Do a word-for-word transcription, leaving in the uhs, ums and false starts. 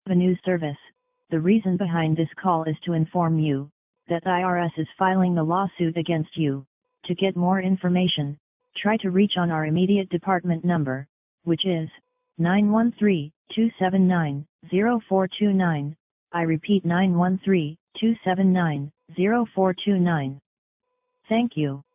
A news service. The reason behind this call is to inform you that the I R S is filing a lawsuit against you. To get more information, try to reach on our immediate department number, which is nine one three, two seven nine, zero four two nine. I repeat nine one three, two seven nine, zero four two nine. Thank you.